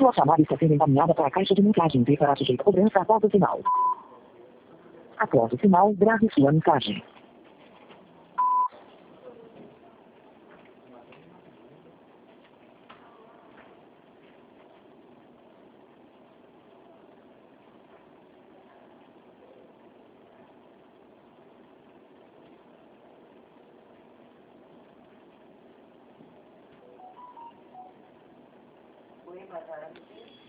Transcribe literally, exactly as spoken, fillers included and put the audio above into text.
Sua chamada está sendo encaminhada para a caixa de mensagens e será sujeita a cobrança após o sinal. Após o sinal, grave sua mensagem. Oi, boa tarde.